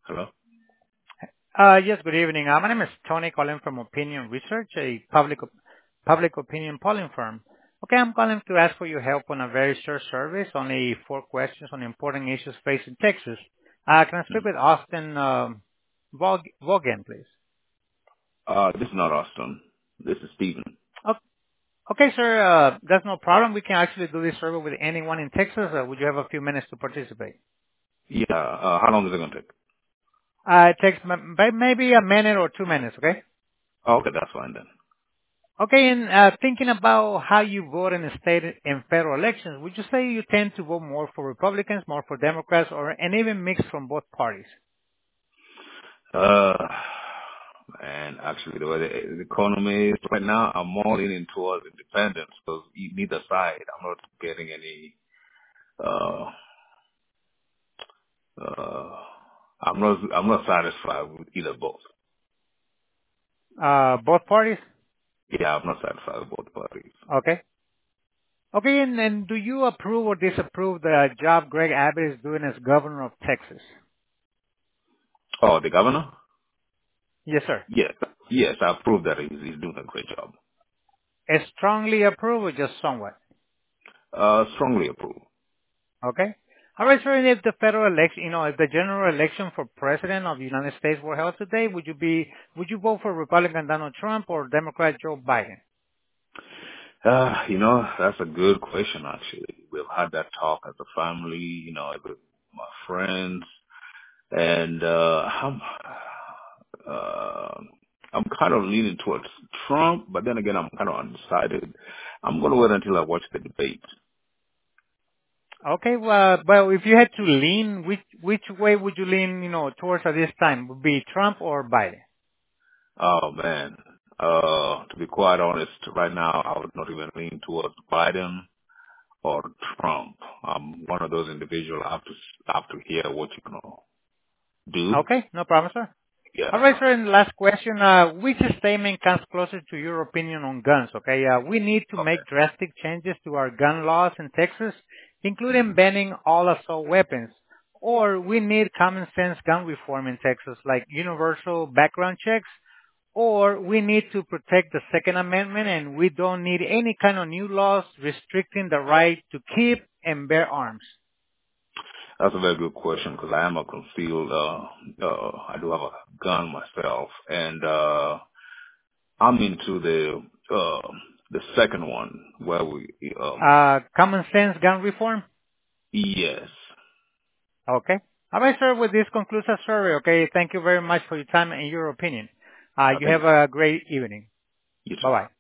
Hello? Yes, good evening. My name is Tony calling from Opinion Research, a public opinion polling firm. Okay, I'm calling to ask for your help on a very short service, only 4 questions on important issues facing Texas. Can I speak Mm. with Austin Vaughan, please? This is not Austin. This is Stephen. O- Okay, sir, that's no problem. We can actually do this survey with anyone in Texas. Would you have a few minutes to participate? Yeah, how long is it going to take? It takes maybe a minute or 2 minutes, okay? Oh, okay, that's fine then. Okay, and thinking about how you vote in the state and federal elections, would you say you tend to vote more for Republicans, more for Democrats, or and even mixed from both parties? Uh, and actually, the way the economy is right now, I'm more leaning towards independence because neither side, I'm not getting any, uh, uh, I'm not satisfied with either both. Both parties? Yeah, I'm not satisfied with both parties. Okay. Okay, and do you approve or disapprove the job Greg Abbott is doing as governor of Texas? Oh, the governor? Yes, sir. Yes, yes, I approve that he's doing a great job. Strongly approve or just somewhat? Strongly approve. Okay. All right, sir. And if the federal election, if the general election for president of the United States were held today, would you vote for Republican Donald Trump or Democrat Joe Biden? That's a good question actually. We've had that talk as a family, with my friends, and uh I'm kind of leaning towards Trump, but then again I'm kind of undecided. I'm gonna wait until I watch the debate. Okay, well, if you had to lean, which way would you lean, towards at this time? Would be Trump or Biden? Oh man. To be quite honest, right now I would not even lean towards Biden or Trump. I'm one of those individuals I have to hear what you're gonna do. Okay, no problem, sir. All Yeah. right, sir. And last question: which statement comes closer to your opinion on guns? Okay, we need to Okay. make drastic changes to our gun laws in Texas, including Mhm. banning all assault weapons. Or we need common sense gun reform in Texas, like universal background checks. Or we need to protect the Second Amendment and we don't need any kind of new laws restricting the right to keep and bear arms. That's a very good question because I am a concealed, I do have a gun myself and, I'm into the second one where Common sense gun reform? yes. Okay. All right, sir. With this concludes our survey. Okay. Thank you very much for your time and your opinion. You Thank have you, sir. a great evening. You too. Bye-bye.